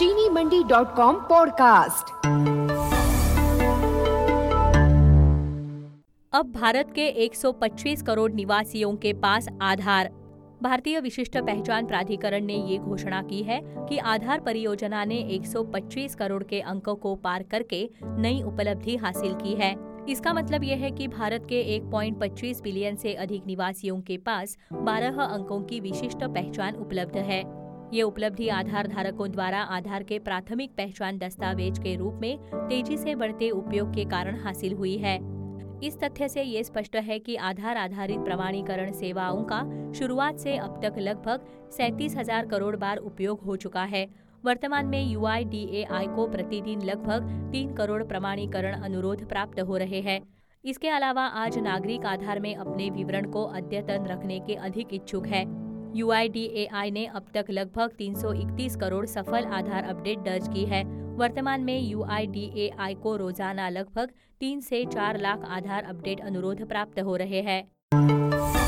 चीनीमंडी.com podcast. अब भारत के 125 करोड़ निवासियों के पास आधार। भारतीय विशिष्ट पहचान प्राधिकरण ने ये घोषणा की है कि आधार परियोजना ने 125 करोड़ के अंकों को पार करके नई उपलब्धि हासिल की है। इसका मतलब यह है कि भारत के 1.25 बिलियन से अधिक निवासियों के पास 12 अंकों की विशिष्ट पहचान उपलब्ध है। ये उपलब्धि आधार धारकों द्वारा आधार के प्राथमिक पहचान दस्तावेज के रूप में तेजी से बढ़ते उपयोग के कारण हासिल हुई है। इस तथ्य से ये स्पष्ट है कि आधार आधारित प्रमाणीकरण सेवाओं का शुरुआत से अब तक लगभग 37,000 करोड़ बार उपयोग हो चुका है। वर्तमान में UIDAI को प्रतिदिन लगभग 3 करोड़ प्रमाणीकरण अनुरोध प्राप्त हो रहे हैं। इसके अलावा आज नागरिक आधार में अपने विवरण को अद्यतन रखने के अधिक इच्छुक है। UIDAI ने अब तक लगभग 331 करोड़ सफल आधार अपडेट दर्ज की है। वर्तमान में UIDAI को रोजाना लगभग 3 से 4 लाख आधार अपडेट अनुरोध प्राप्त हो रहे हैं।